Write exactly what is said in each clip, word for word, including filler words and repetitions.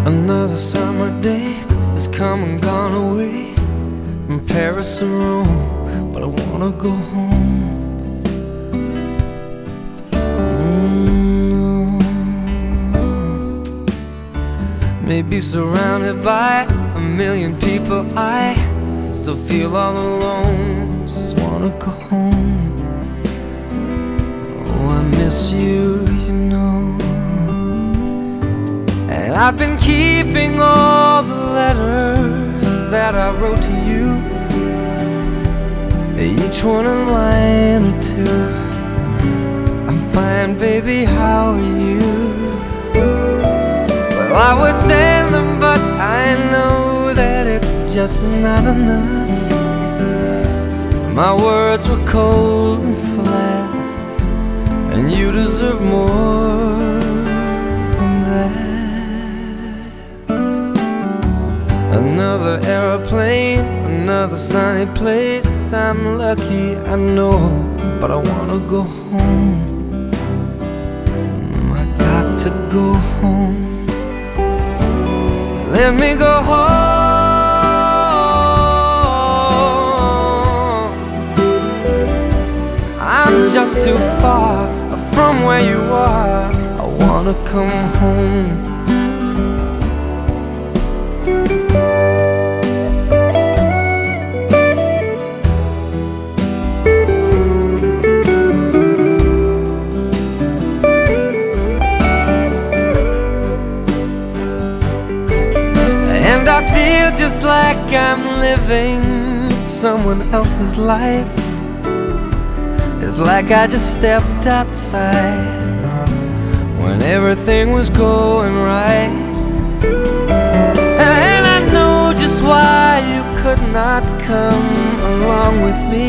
Another summer day has come and gone away from Paris or Rome, but I wanna go home. Mm. Maybe surrounded by a million people, I still feel all alone. Just wanna go home. Oh, I miss you, you know. And I've been keeping all the letters that I wrote to you, each one a line or two. I'm fine, baby, how are you? Well, I would send them, but I know that it's just not enough. My words were cold and flat, and you deserve more than that. Another aeroplane, another sunny place. I'm lucky, I know, but I wanna go home. I got to go home. Let me go home. I'm just too far from where you are. I wanna come home. And I feel just like I'm living someone else's life. It's like I just stepped outside when everything was going right. And I know just why you could not come along with me.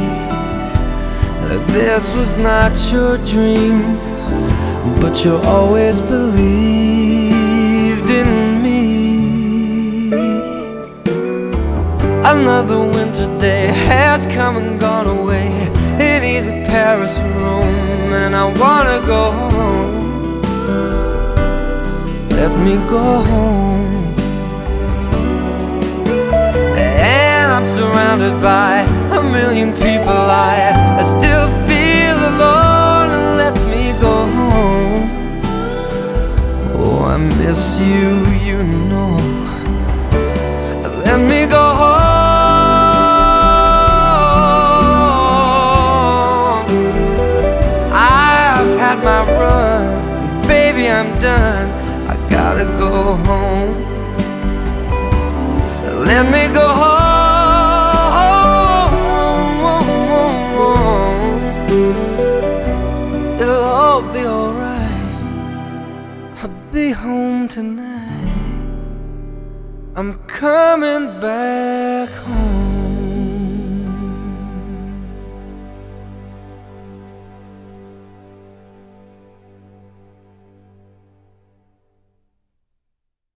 This was not your dream, but you always believed in me. Another winter day has come and gone away in either Paris or Rome, and I wanna go home. Let me go home. And I'm surrounded by a million people. I, I still feel alone, and let me go home. Oh, I miss you, you know. Let me go home. My run, baby, I'm done. I gotta go home. Let me go home. It'll all be alright. I'll be home tonight. I'm coming back.